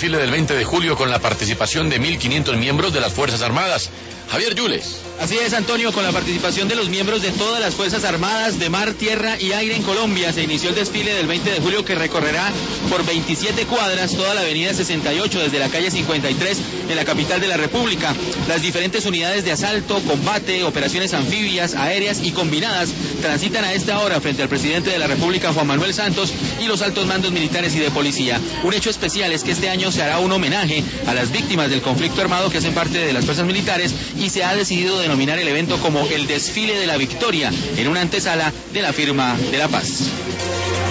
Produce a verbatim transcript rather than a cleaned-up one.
desfile del veinte de julio con la participación de mil quinientos miembros de las Fuerzas Armadas. Javier Yules. Así es, Antonio, con la participación de los miembros de todas las Fuerzas Armadas de mar, tierra y aire en Colombia, se inició el desfile del veinte de julio que recorrerá por veintisiete cuadras toda la avenida sesenta y ocho desde la calle cincuenta y tres en la capital de la República. Las diferentes unidades de asalto, combate, operaciones anfibias, aéreas y combinadas transitan a esta hora frente al presidente de la República, Juan Manuel Santos, y los altos mandos militares y de policía. Un hecho especial es que este año se hará un homenaje a las víctimas del conflicto armado que hacen parte de las fuerzas militares y se ha decidido denominar el evento como el Desfile de la Victoria en una antesala de la firma de la paz.